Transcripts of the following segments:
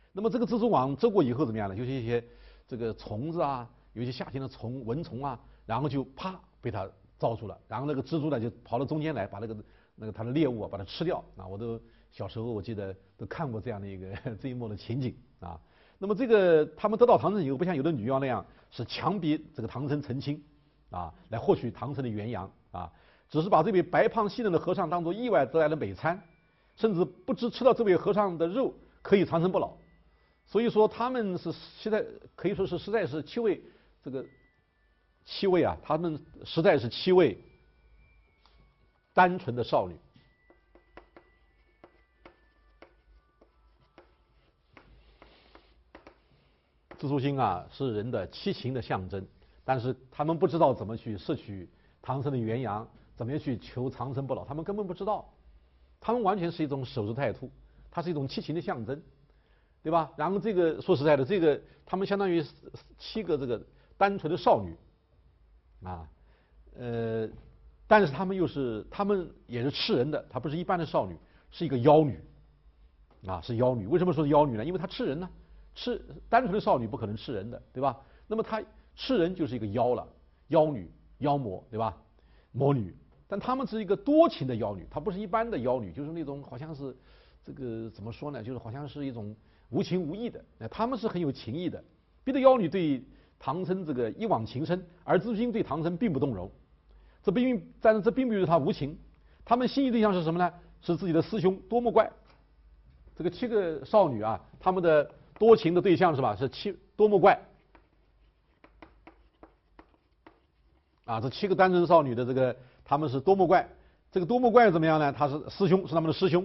那么这个蜘蛛网遮过以后怎么样呢？就是一些这个虫子啊，有一些夏天的蚊虫啊，然后就啪被它罩住了，然后那个蜘蛛呢就跑到中间来，把那个它的猎物啊把它吃掉啊。我都小时候我记得都看过这样的一个这一幕的情景啊。那么这个他们得到唐僧以后，不像有的女妖那样是强逼这个唐僧成亲啊，来获取唐僧的元阳啊，只是把这位白胖细嫩的和尚当作意外得来的美餐，甚至不知吃到这位和尚的肉可以长生不老。所以说他们是现在可以说是实在是七位啊，他们实在是七位单纯的少女。蜘蛛精啊是人的七情的象征，但是他们不知道怎么去摄取唐僧的元阳，怎么样去求长生不老，他们根本不知道，他们完全是一种守株待兔，它是一种七情的象征，对吧？然后这个说实在的，这个他们相当于七个这个单纯的少女啊，但是他们也是吃人的，她不是一般的少女，是一个妖女啊，是妖女。为什么说是妖女呢？因为她吃人呢。单纯的少女不可能吃人的，对吧？那么她吃人就是一个妖了，妖女、妖魔，对吧？魔女。但她们是一个多情的妖女，她不是一般的妖女，就是那种好像是这个怎么说呢？就是好像是一种无情无义的。她们是很有情义的。别的妖女对唐僧这个一往情深，而蜘蛛精对唐僧并不动容。但是这并不是她无情，她们心仪对象是什么呢？是自己的师兄多目怪。这个七个少女啊，她们的多情的对象是吧？是多目怪啊，这七个单身少女的这个他们是多目怪。这个多目怪怎么样呢？他是师兄，是他们的师兄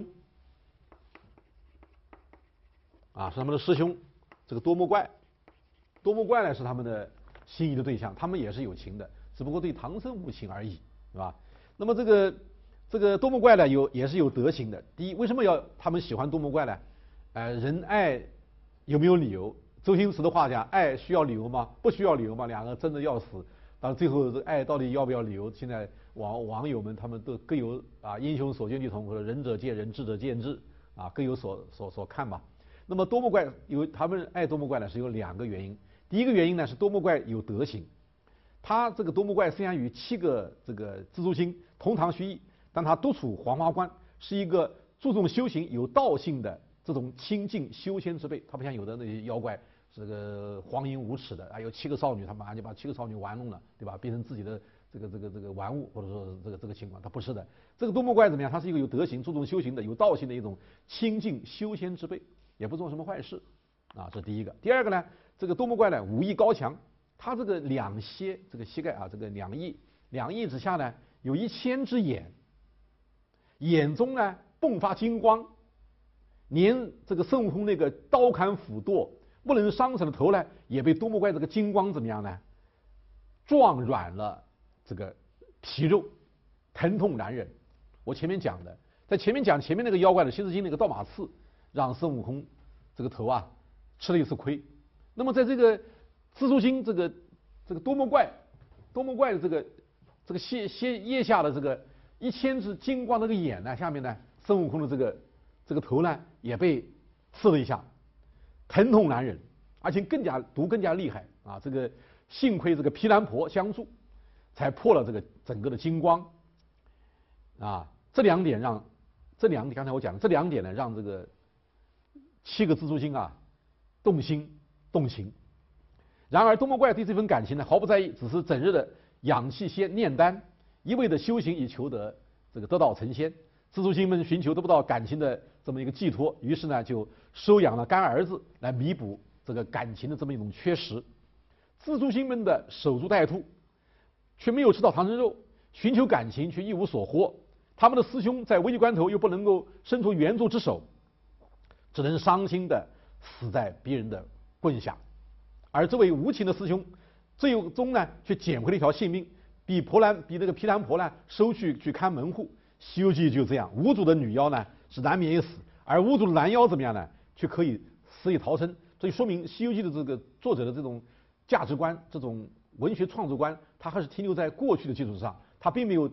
啊，是他们的师兄。这个多目怪呢是他们的心仪的对象，他们也是有情的，只不过对唐僧无情而已，是吧？那么这个多目怪呢也是有德行的。第一，为什么他们喜欢多目怪呢？人爱有没有理由？周星驰的话讲，爱需要理由吗？不需要理由吗？两个争得要死，但是最后这爱到底要不要理由？现在网友们他们都各有啊，英雄所见略同，或者仁者见仁，智者见智啊，各有所看吧。那么多目怪他们爱多目怪呢是有两个原因。第一个原因呢是多目怪有德行，他这个多目怪虽然与七个这个蜘蛛精同堂虚役，但他独处黄花关，是一个注重修行、有道性的这种清净修仙之辈。他不像有的那些妖怪，这个荒淫无耻的，有七个少女，他马上就把七个少女玩弄了，对吧？变成自己的这个玩物，或者说这个情况，他不是的。这个多目怪怎么样？他是一个有德行、注重修行的、有道性的一种清净修仙之辈，也不做什么坏事啊，这是第一个。第二个呢，这个多目怪呢武艺高强，他这个两膝这个膝盖啊，这个两翼之下呢有1000只眼，眼中呢迸发金光，连这个孙悟空那个刀砍斧剁不能伤神的头呢，也被多目怪这个金光怎么样呢？撞软了这个皮肉，疼痛难忍。我前面讲的，在前面那个妖怪的西施精那个倒马刺，让孙悟空这个头啊吃了一次亏。那么在这个蜘蛛精这个多目怪的这个腋下的这个1000只金光的这个眼呢，下面呢孙悟空的这个头呢也被刺了一下，疼痛难忍，而且更加厉害啊！这个幸亏这个毗蓝婆相助，才破了这个整个的金光啊。这两点刚才我讲的这两点呢，让这个7个蜘蛛精啊动心动情。然而多目怪对这份感情呢毫不在意，只是整日的养气仙炼丹，一味的修行以求得得道成仙。蜘蛛精们寻求得不到感情的这么一个寄托，于是呢就收养了干儿子来弥补这个感情的这么一种缺失。蜘蛛精们的守株待兔，却没有吃到唐僧肉，寻求感情却一无所获。他们的师兄在危急关头又不能够伸出援助之手，只能伤心的死在别人的棍下。而这位无情的师兄，最终呢却捡回了一条性命，比那个毗蓝婆呢收去看门户。西游记就这样，无主的女妖呢是难免一死，而无主的男妖怎么样呢？却可以死里逃生。这就说明西游记的这个作者的这种价值观，这种文学创作观，他还是停留在过去的基础上，他并没有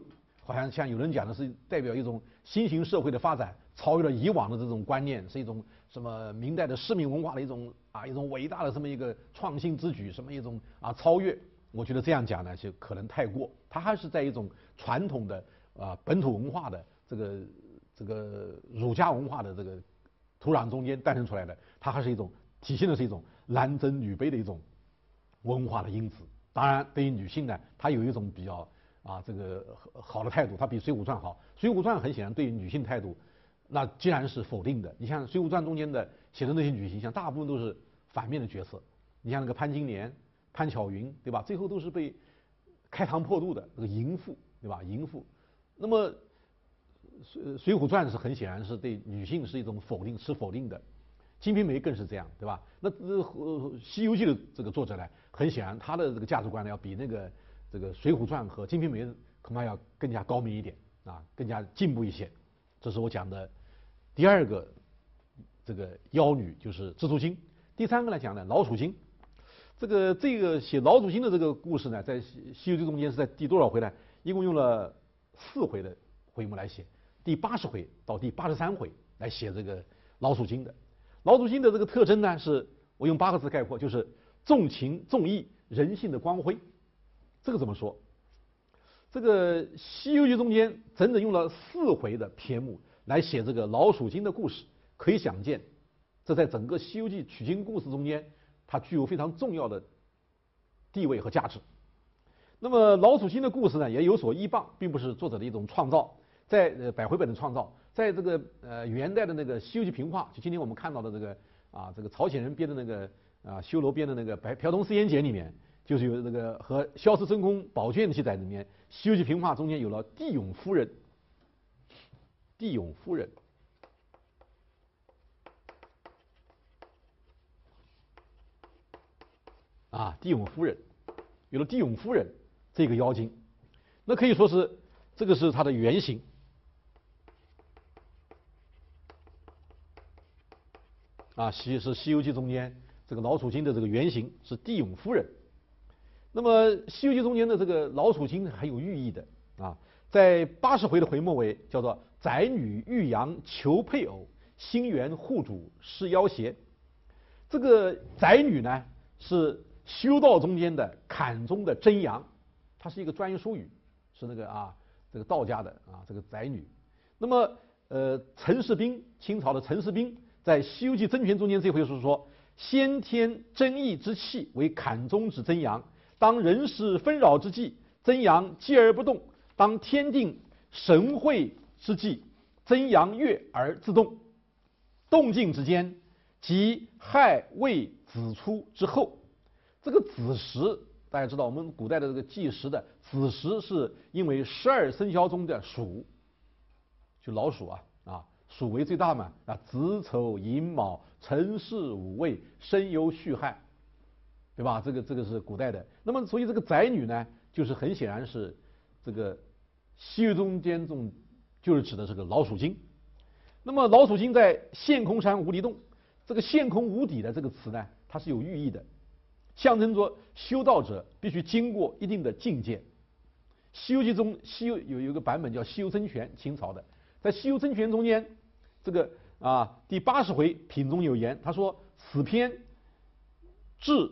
好像有人讲的是代表一种新型社会的发展，超越了以往的这种观念，是一种什么明代的市民文化的一种伟大的这么一个创新之举，什么一种超越。我觉得这样讲呢，就可能太过，它还是在一种传统的本土文化的这个儒家文化的这个土壤中间诞生出来的，它还是一种体现的是一种男尊女卑的一种文化的因子。当然，对于女性呢，她有一种比较这个好的态度，它比《水浒传》好。《水浒传》很显然对于女性态度，那既然是否定的。你像《水浒传》中间的写的那些女形象，大部分都是反面的角色。你像那个潘金莲、潘巧云，对吧？最后都是被开膛破肚的那个淫妇，对吧？淫妇。那么水浒传》是很显然是对女性是一种否定，是否定的。《金瓶梅》更是这样，对吧？那西游记》的这个作者呢，很显然他的这个价值观呢，要比这个《水浒传》和《金瓶梅》恐怕要更加高明一点更加进步一些。这是我讲的第二个这个妖女，就是蜘蛛精。第三个来讲呢，老鼠精。这个写老鼠精的这个故事呢，在《西游记》中间是在第多少回呢？一共用了4回的回目来写，第80回到第83回来写这个老鼠精的。老鼠精的这个特征呢，是我用8个字概括，就是重情重义，人性的光辉。这个怎么说？这个《西游记》中间整整用了4回的篇目来写这个老鼠精的故事，可以想见，这在整个《西游记》取经故事中间，它具有非常重要的地位和价值。那么老鼠精的故事呢，也有所依傍，并不是作者的一种创造，在百回本的创造，在这个元代的那个《西游记平话》，就今天我们看到的这个朝鲜人编的那个修罗编的那个《瓢虫四言解》里面，就是有这个和萧氏真空宝卷的记载里面，《西游记平话》中间有了地涌夫人，地涌夫人。地涌夫人，有了地涌夫人这个妖精，那可以说是这个是它的原型。是《西游记》中间这个老鼠精的这个原型是地涌夫人。那么《西游记》中间的这个老鼠精还有寓意的在80回的回末尾叫做宅女遇阳求配偶，心猿护主是妖邪。这个宅女呢是修道中间的坎中的真阳，它是一个专业术语，是那个这个道家的这个宅女。那么陈士斌，清朝的陈士斌在《西游记真诠》中间这回是说，先天真意之气为坎中之真阳，当人事纷扰之际，真阳寂而不动；当天定神会之际，真阳跃而自动。动静之间，即亥未子出之后。这个子时，大家知道，我们古代的这个计时的子时，是因为12生肖中的鼠，就老鼠鼠为最大嘛子丑寅卯辰巳午未申酉戌亥，对吧？这个是古代的。那么所以这个宅女呢，就是很显然是这个西游中间中就是指的这个老鼠精。那么老鼠精在陷空山无底洞，这个陷空无底的这个词呢，它是有寓意的，象征着修道者必须经过一定的境界。《西游记》中有一个版本叫《西游真诠》，清朝的，在《西游真诠》中间，这个第80回品中有言，他说此篇至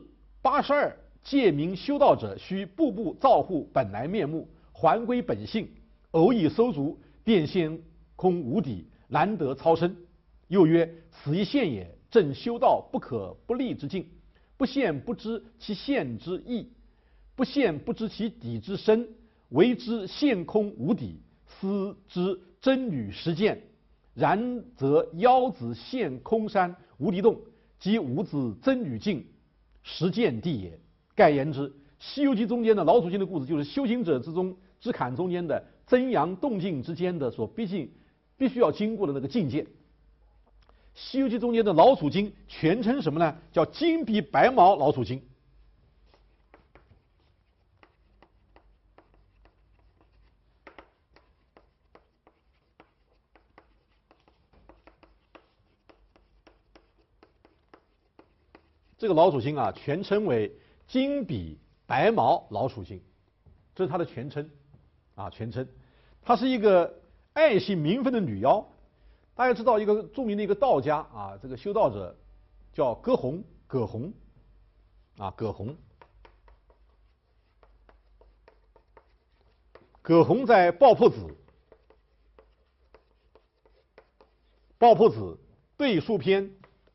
82诫明修道者须步步照护本来面目，还归本性，偶以收足，便现空无底，难得超生。又曰此一现也，正修道不可不立之境。不现不知其现之意，不现不知其底之深，为之现空无底，思之真女实践。然则妖子现空山无底洞，即无子真女境实践地也。盖言之，《西游记》中间的老鼠精的故事，就是修行者之中之坎中间的真阳动静之间的所必须要经过的那个境界。《西游记》中间的老鼠精全称什么呢？叫金鼻白毛老鼠精。这个老鼠精全称为金鼻白毛老鼠精，这是它的全称全称。 她是一个爱惜民愤的女妖。大家知道一个著名的一个道家啊，这个修道者叫葛洪，葛洪啊，葛洪。葛洪在《抱朴子》对书篇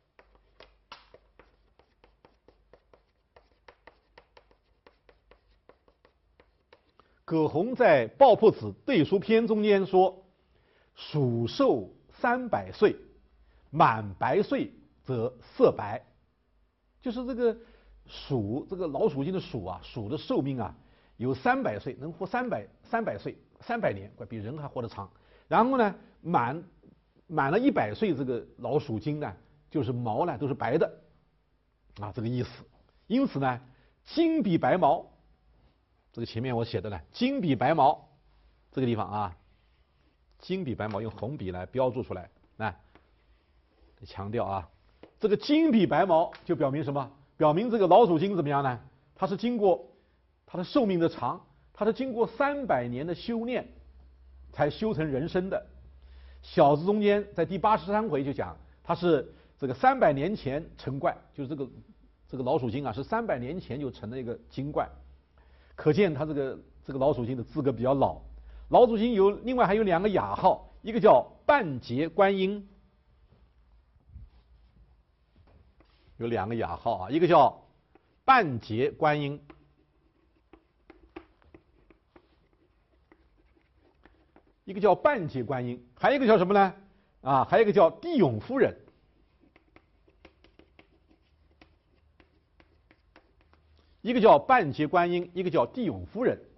葛洪在《抱朴子·对书篇》中间说：“鼠寿300岁，满100岁则色白。”就是这个鼠，这个老鼠精的鼠啊，鼠的寿命啊有300岁，能活300岁，300年，比人还活得长。然后呢，满了100岁，这个老鼠精呢，就是毛呢都是白的，啊，这个意思。因此呢，金比白毛。这个前面我写的呢，金笔白毛，这个地方啊，金笔白毛用红笔来标注出来，来强调啊，这个金笔白毛就表明什么？表明这个老鼠精怎么样呢？它是经过它的寿命的长，它是经过300年的修炼才修成人身的。小字中间在第83回就讲，它是这个300年前成怪，就是这个老鼠精啊，是300年前就成了一个精怪。可见他这个老鼠精的资格比较老。老鼠精另外还有2个雅号，一个叫半截观音，有2个雅号啊，一个叫半截观音，一个叫半截观音，还有一个叫什么呢？啊，还有一个叫地涌夫人。一个叫半截观音，一个叫地涌夫人。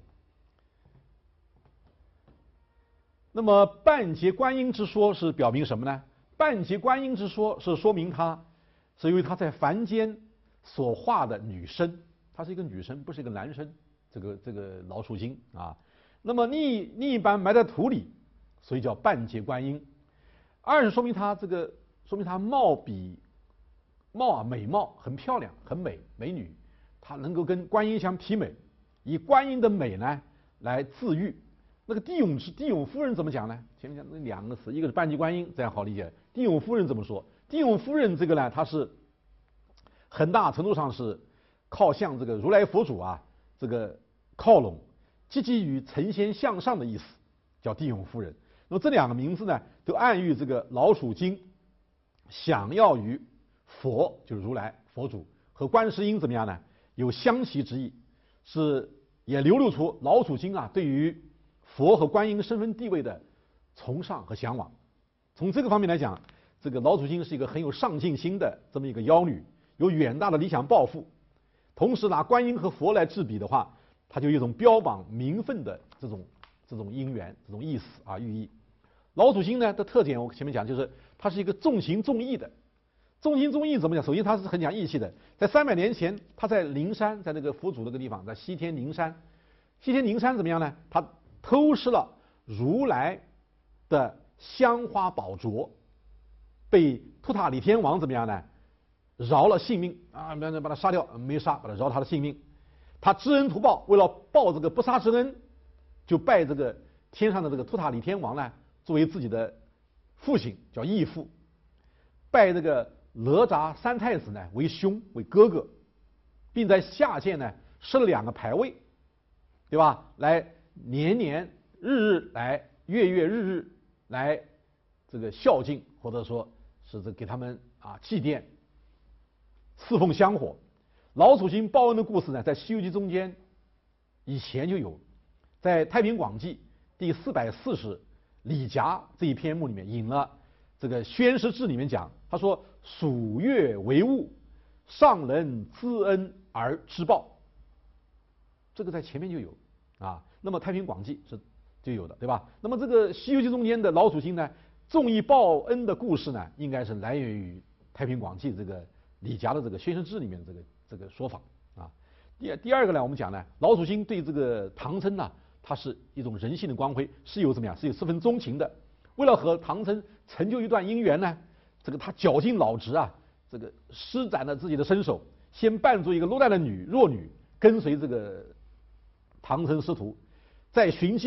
那么半截观音之说是表明什么呢？半截观音之说是说明她是因为她在凡间所化的女生，她是一个女生，不是一个男生。这个老鼠精啊，那么另一般埋在土里，所以叫半截观音。二是说明她美貌很漂亮，很美女。它能够跟观音相媲美，以观音的美呢来自喻。那个地涌夫人怎么讲呢？前面讲那2个词，一个是半截观音，这样好理解。地涌夫人怎么说？地涌夫人这个呢，它是很大程度上是靠向这个如来佛祖啊这个靠拢，积极于成仙向上的意思，叫地涌夫人。那么这2个名字呢，都暗喻这个老鼠精想要与佛，就是如来佛祖和观世音怎么样呢？有相袭之意，也流露出老鼠精啊对于佛和观音身份地位的崇尚和向往。从这个方面来讲，这个老鼠精是一个很有上进心的这么一个妖女，有远大的理想抱负。同时拿观音和佛来制比的话，它就有一种标榜名分的这种因缘、这种意思啊寓意。老鼠精呢的特点，我前面讲就是它是一个重情重义的。重情重义怎么讲？首先，他是很讲义气的。在300年前，他在灵山，在那个佛祖那个地方，在西天灵山。西天灵山怎么样呢？他偷吃了如来的香花宝镯，被图塔李天王怎么样呢？饶了性命啊，把他杀掉，没杀，把他饶他的性命。他知恩图报，为了报这个不杀之恩，就拜这个天上的这个图塔李天王呢，作为自己的父亲，叫义父，拜这个哪吒3太子呢为兄，为哥哥，并在下界呢设了2个牌位，对吧？来年日来月日来这个孝敬，或者说是给他们啊祭奠、侍奉香火。老鼠精报恩的故事呢，在《西游记》中间以前就有，在《太平广记》第440李夹这一篇目里面引了这个《宣师志》里面讲，他说鼠月为物，上人知恩而知报，这个在前面就有啊。那么《太平广记》是就有的，对吧？那么这个《西游记》中间的老鼠精呢，重义报恩的故事呢，应该是来源于《太平广记》这个李夹的这个《宣师志》里面这个说法啊。第二个呢，我们讲呢，老鼠精对这个唐僧呢，它是一种人性的光辉，是有怎么样？是有十分钟情的。为了和唐僧成就一段姻缘呢，这个他绞尽脑汁啊，这个施展了自己的身手，先扮作一个落难的弱女，跟随这个唐僧师徒，在寻机呢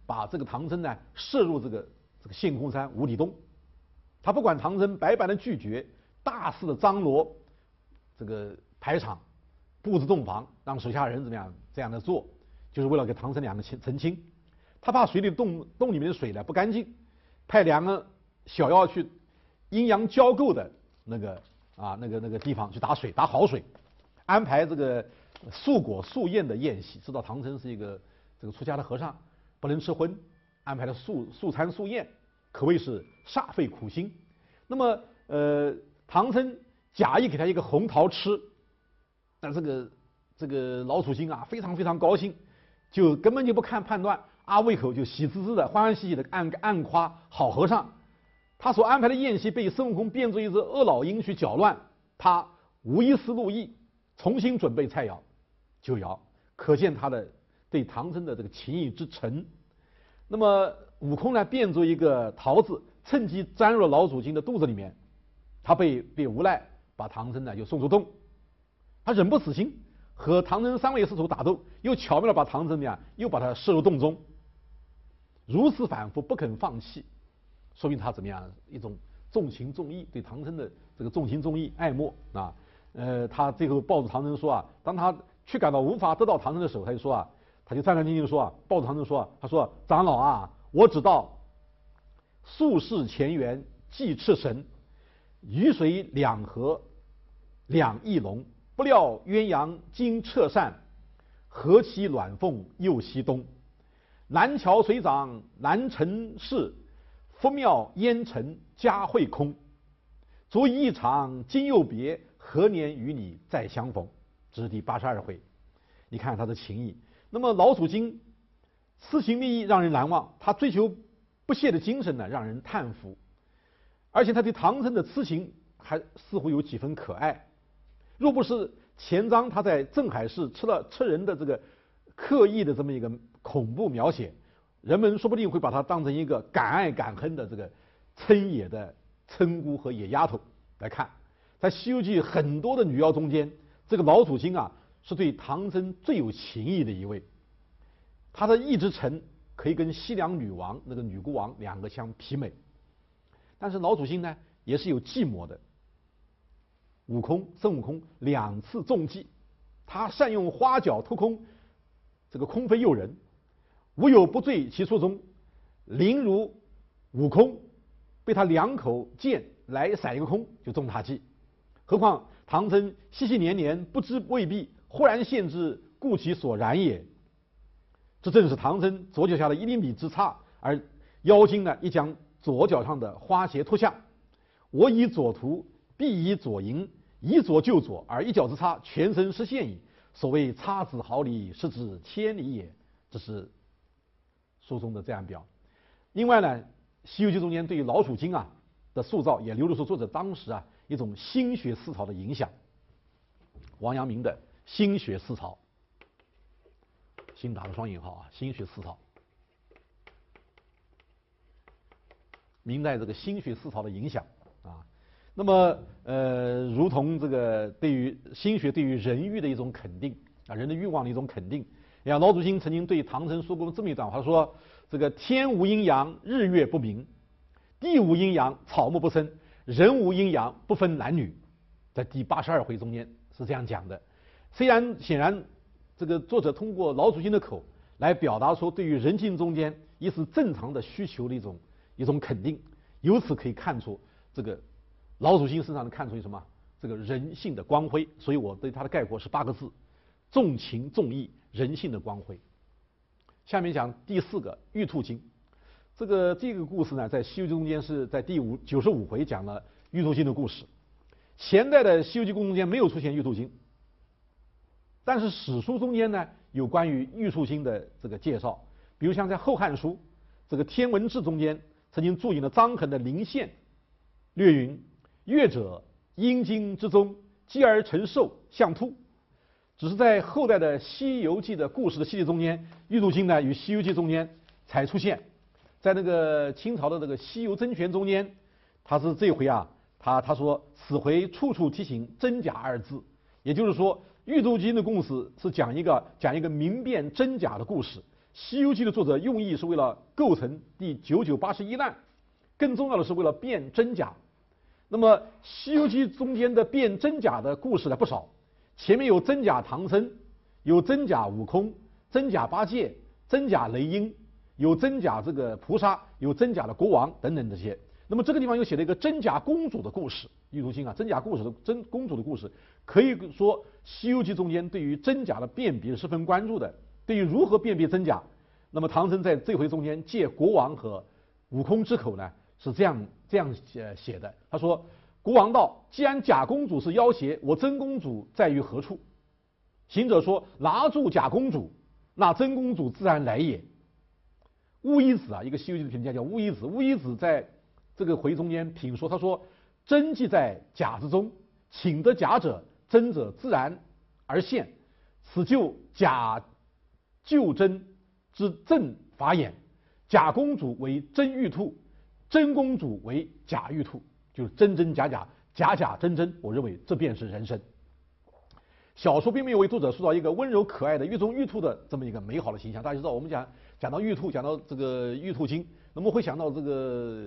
把这个唐僧呢摄入这个陷空山无底洞。他不管唐僧百般的拒绝，大肆的张罗这个排场，布置洞房，让手下人怎么样这样的做，就是为了给唐僧两个澄清。他怕水里洞里面的水呢不干净，派2个小妖去阴阳交媾的那个地方去打好水，安排这个素果素宴的宴席。知道唐僧是一个这个出家的和尚，不能吃荤，安排了素餐素宴，可谓是煞费苦心。那么唐僧假意给他一个红桃吃，那这个老祖经啊非常非常高兴，就根本就不看判断，胃口就喜滋滋的欢欢喜喜的暗夸好和尚。他所安排的宴席被孙悟空变作一只恶老鹰去搅乱，他无一丝怒意，重新准备菜肴酒肴，可见他的对唐僧的这个情义之诚。那么悟空呢变作一个桃子，趁机钻入了老祖经的肚子里面，他被无赖把唐僧呢就送出洞。他忍不死心，和唐僧3位师徒打斗，又巧妙的把唐僧呢又把他摄入洞中，如此反复不肯放弃，说明他怎么样一种重情重义，对唐僧的这个重情重义爱慕啊。他最后抱住唐僧说啊，当他却感到无法得到唐僧的时候，他就说啊，他就战战兢兢地说啊，抱住唐僧说啊，他说长老啊，我知道宿世前缘即赤神，鱼水两河两翼龙，不料鸳鸯今撤散，何其卵凤又西东。南桥水涨南尘世，佛庙烟尘佳会空。足以一场今又别，何年与你再相逢。这是第82回。你看他的情谊。那么老祖经痴情立意让人难忘，他追求不懈的精神呢让人叹服，而且他对唐僧的痴情还似乎有几分可爱。若不是前章他在镇海市吃人的这个刻意的这么一个恐怖描写，人们说不定会把他当成一个敢爱敢恨的这个称野的村姑和野丫头来看。在《西游记》很多的女妖中间，这个老祖经啊是对唐僧最有情义的一位。他的义之诚可以跟西凉女王那个女孤王2个相媲美。但是老祖经呢也是有计谋的。孙悟空2次中计，他善用花脚突空，这个空飞诱人，无有不坠其术中。灵如悟空被他2口剑来闪一个空，就中他计。何况唐僧细细年年不知未必，忽然现之，故其所然也。这正是唐僧左脚下的1厘米之差，而妖精呢亦将左脚上的花鞋脱下。我以左图，必以左迎，以左就左，而1脚之差，全身失陷矣。所谓差之毫厘，失之千里也。这是书中的这样表。另外呢，《西游记》中间对于老鼠精啊的塑造，也流露出作者当时啊一种心学思潮的影响。王阳明的心学思潮，心打个双引号啊，心学思潮。明代这个心学思潮的影响啊，那么如同这个对于心学对于人欲的一种肯定啊，人的欲望的一种肯定。老祖经曾经对唐僧说过这么一段话，他说：这个天无阴阳，日月不明；地无阴阳，草木不生；人无阴阳，不分男女。在第82回中间是这样讲的。虽然显然这个作者通过老祖经的口来表达说对于人性中间也是正常的需求的一种肯定，由此可以看出这个老祖经身上能看出什么？这个人性的光辉。所以我对他的概括是8个字：重情重义，人性的光辉。下面讲第4个玉兔精。这个故事呢，在《西游记》中间是在第95回讲了玉兔精的故事。前代的《西游记》故事中间没有出现玉兔精，但是史书中间呢有关于玉兔精的这个介绍。比如像在《后汉书》这个《天文志》中间曾经注引了张衡的《临县》，略云：月者，阴经之中，积而成寿，象兔。只是在后代的《西游记》的故事的系列中间，玉兔精呢与《西游记》中间才出现。在那个清朝的这个《西游真诠》中间，他是这回啊，他说此回处处提醒真假2字，也就是说玉兔精的故事是讲一个明辨真假的故事。 西游记》的作者用意是为了构成第9981难，更重要的是为了辨真假。那么《西游记》中间的辨真假的故事呢不少，前面有真假唐僧，有真假悟空，真假八戒，真假雷音，有真假这个菩萨，有真假的国王等等这些。那么这个地方又写了一个真假公主的故事，玉图经啊，真假故事的真公主的故事，可以说《西游记》中间对于真假的辨别是十分关注的。对于如何辨别真假，那么唐僧在这回中间借国王和悟空之口呢，是这样写的。他说：“国王道，既然假公主是要挟，我真公主在于何处？”行者说：“拿住假公主，那真公主自然来也。”乌衣子啊，一个《西游记》的评价叫乌衣子。乌衣子在这个回中间评说，他说：“真即在假之中，请得假者，真者自然而现，此就假就真之正法眼。假公主为真玉兔，真公主为假玉兔，就是真真假假，假假真真。我认为这便是人生。”小说并没有为作者塑造一个温柔可爱的玉中玉兔的这么一个美好的形象。大家知道，我们讲到玉兔，讲到这个玉兔经，那么会想到这个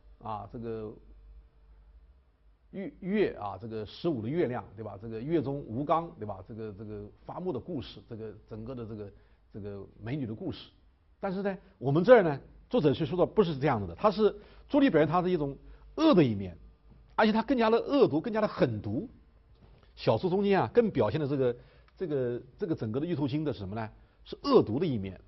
月啊，这个15的月亮，对吧？这个月中吴刚，对吧？这个伐木的故事，这个整个的这个美女的故事。但是呢，我们这儿呢，作者却说的不是这样子的，他是着力表现他的一种恶的一面，而且他更加的恶毒，更加的狠毒。小说中间啊，更表现的这个整个的玉兔经的是什么呢？是恶毒的一面。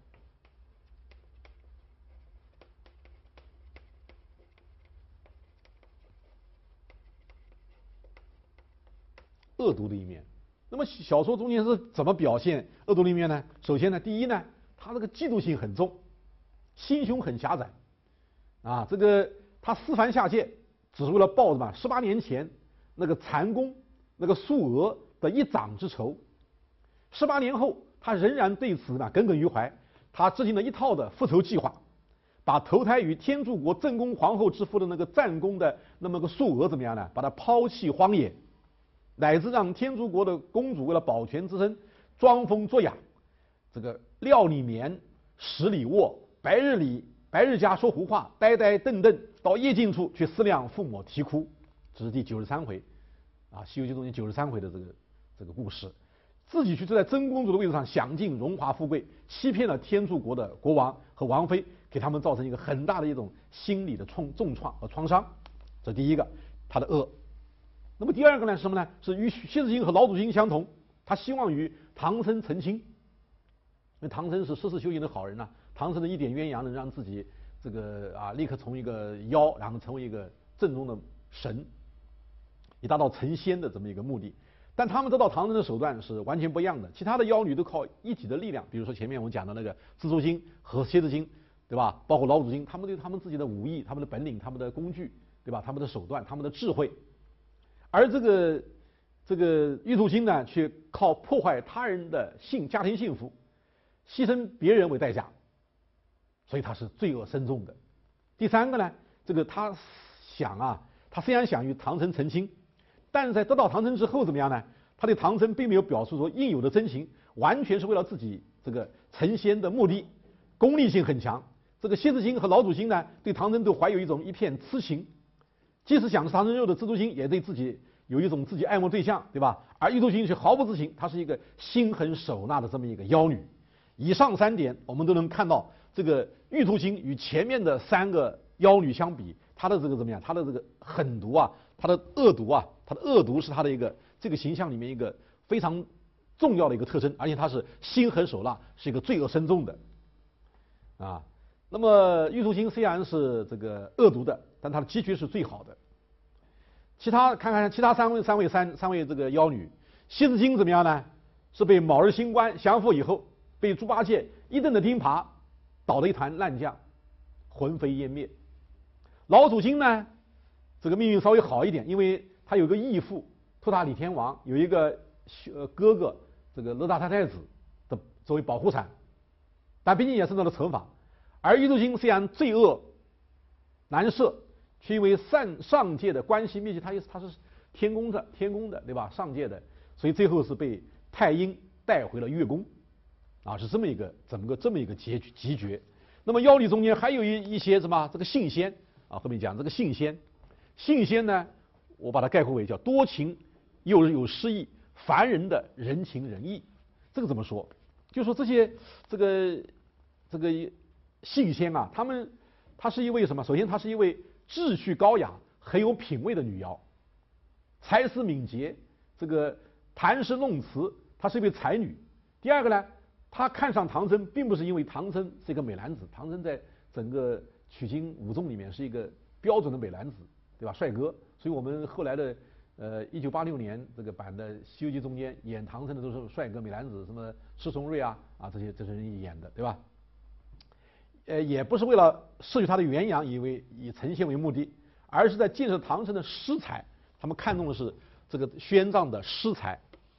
恶毒的一面。那么小说中间是怎么表现恶毒的一面呢？首先呢，第一呢，他这个嫉妒心很重，心胸很狭窄啊。这个他私凡下界，只是为了报什么18年前那个禅公那个素娥的一掌之仇。18年后，他仍然对此呢耿耿于怀，他制定了一套的复仇计划，把投胎于天竺国正宫皇后之夫的那个战功的那么个素娥怎么样呢？把他抛弃荒野。乃至让天竺国的公主为了保全自身，装疯作哑，这个料里眠，实里卧，白日家说胡话，呆呆瞪瞪，到夜尽处去思量父母啼哭。这是第93回啊，《西游记》中间93回的这个故事。自己去坐在真公主的位置上，享尽荣华富贵，欺骗了天竺国的国王和王妃，给他们造成一个很大的一种心理的重创和创伤。这第一个，他的恶。那么第二个呢是什么呢？是与谢志清和老祖经相同，他希望与唐僧成亲，因为唐僧是实事修行的好人呐、唐僧的一点鸳鸯能让自己这个立刻从一个妖，然后成为一个正宗的神，以达到成仙的这么一个目的。但他们得到唐僧的手段是完全不一样的，其他的妖女都靠一己的力量，比如说前面我们讲的那个蜘蛛精和蝎子精，对吧？包括老祖经，他们对他们自己的武艺、他们的本领、他们的工具，对吧？他们的手段、他们的智慧。而这个玉兔精呢，却靠破坏他人的家庭幸福，牺牲别人为代价，所以他是罪恶深重的。第三个呢，这个他虽然想与唐僧成亲，但是在得到唐僧之后怎么样呢？他对唐僧并没有表示说应有的真情，完全是为了自己这个成仙的目的，功利性很强。这个蝎子精和老祖经呢，对唐僧都怀有一片痴情。即使想吃唐僧肉的蜘蛛精，也对自己有一种自己爱慕对象，对吧？而玉兔精却毫不知情，她是一个心狠手辣的这么一个妖女。以上3点，我们都能看到这个玉兔精与前面的3个妖女相比，她的这个怎么样？她的这个狠毒啊，她的恶毒啊，她的恶毒是她的一个这个形象里面一个非常重要的一个特征，而且她是心狠手辣，是一个罪恶深重的啊。那么玉兔精虽然是这个恶毒的，但她的结局是最好的。看看其他三位这个妖女，蝎子精怎么样呢？是被卯日星官降服以后，被猪八戒一顿的钉耙，倒得一团烂酱，魂飞烟灭。老祖经呢，这个命运稍微好一点，因为他有个义父托塔李天王，有一个哥哥这个哪吒太子的作为保护伞，但毕竟也受到了惩罚。而玉兔精虽然罪恶难赦，却因为上界的关系密切，他是天宫的对吧？上界的，所以最后是被太阴带回了月宫。 啊，是这么一个集绝。那么妖里中间还有一些什么这个性仙啊，后面讲这个性仙，性仙呢，我把它概括为叫多情又有诗意，凡人的人情仁义。这个怎么说？就说这些这个性仙啊，她是一位什么？首先她是一位秩序高雅、很有品位的女妖，才思敏捷，这个谈诗弄词，她是一位才女。第二个呢，她看上唐僧，并不是因为唐僧是一个美男子，唐僧在整个取经五众里面是一个标准的美男子，对吧？帅哥。所以我们后来的1986年这个版的《西游记》中间演唐僧的都是帅哥美男子，什么施崇瑞啊这些人演的，对吧？也不是为了摄取他的元阳以呈现为目的，而是在建设唐僧的诗才。他们看重的是这个宣藏的诗才，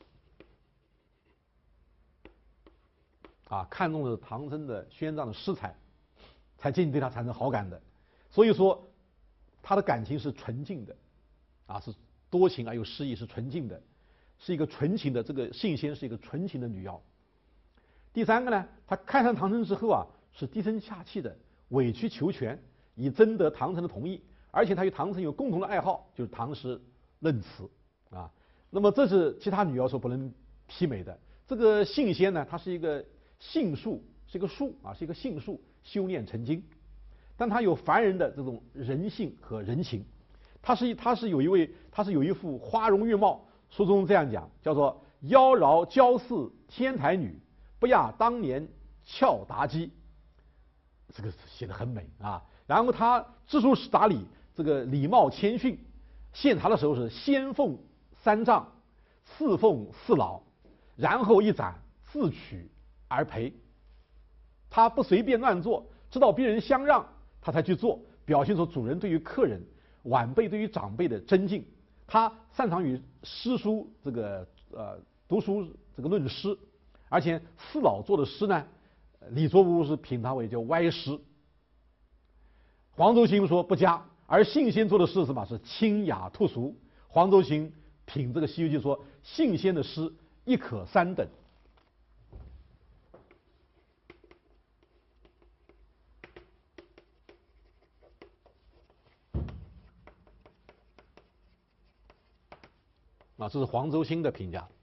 看中的是唐僧的宣藏的诗才，才渐渐对他产生好感的。所以说，他的感情是纯净的，是多情而又诗意，是纯净的，是一个纯情的这个性仙，是一个纯情的女妖。第三个呢，他看上唐僧之后是低声下气的，委曲求全，以征得唐僧的同意，而且他与唐僧有共同的爱好，就是唐诗论词那么这是其他女妖所不能媲美的。这个性仙呢，它是一个性术，是一个术是一个性术，修炼成精，但它有凡人的这种人性和人情。它是有一副花容月貌，书中这样讲，叫做妖娆娇似天台女，不亚当年俏妲己。这个写得很美然后他知书达理，这个礼貌谦逊，献茶的时候是先奉3丈，次奉4老，然后一盏自取而陪。他不随便乱做，知道别人相让他才去做，表现出主人对于客人、晚辈对于长辈的尊敬。他擅长于诗书读书论诗，而且4老做的诗呢，李作吾是评他为叫歪诗，黄周星说不佳，而性仙做的诗是什么？是清雅脱俗。黄周星评这个《西游记》说，性仙的诗亦可3等。这是黄周星的评价。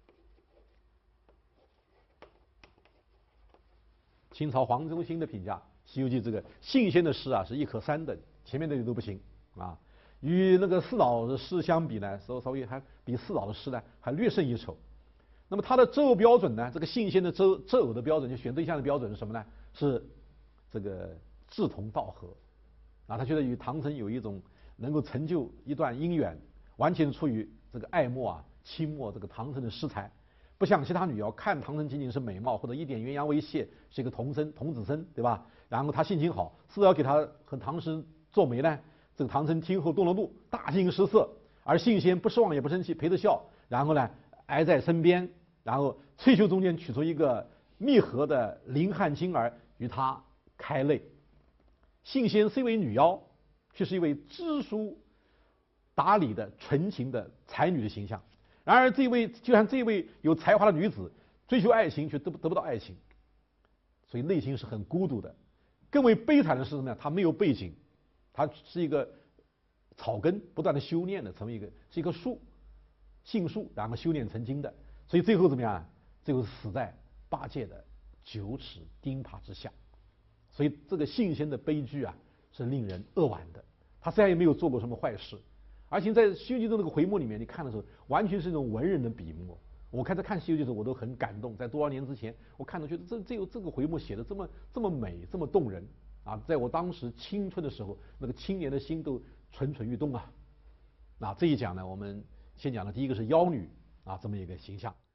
清朝黄周星的评价，《西游记》这个性仙的诗是亦可3等，前面的都不行与那个4老的诗相比呢，稍微还比4老的诗呢还略胜一筹。那么他的择偶标准呢，这个性仙的择偶的标准，就选对象的标准是什么呢？是这个志同道合他觉得与唐僧有一种能够成就一段姻缘，完全出于这个爱慕倾慕这个唐僧的诗才。不像其他女妖看唐僧仅仅是美貌或者一点鸳鸯为谢，是一个童子身，对吧？然后他心情好，是要给他和唐诗作媒呢。这个唐僧听后动了怒，大惊失色，而性仙不失望也不生气，陪着笑，然后呢挨在身边，然后翠袖中间取出一个密合的凌汉青儿与他开泪。性仙虽为女妖，却是一位知书达理的纯情的才女的形象。然而就像这位有才华的女子，追求爱情却得不到爱情，所以内心是很孤独的。更为悲惨的是什么呢？她没有背景，她是一个草根，不断的修炼的，成为是一棵树，杏树，然后修炼成精的。所以最后怎么样？最后死在8戒的9齿钉耙之下。所以这个性仙的悲剧是令人扼腕的。他虽然也没有做过什么坏事，而且在《西游记》中那个回目里面，你看的时候，完全是一种文人的笔墨。我看《西游记》的时候，我都很感动。在多少年之前，我看到觉得这个回目写的这么美，这么动人在我当时青春的时候，那个青年的心都蠢蠢欲动这一讲呢，我们先讲的第一个是妖女这么一个形象。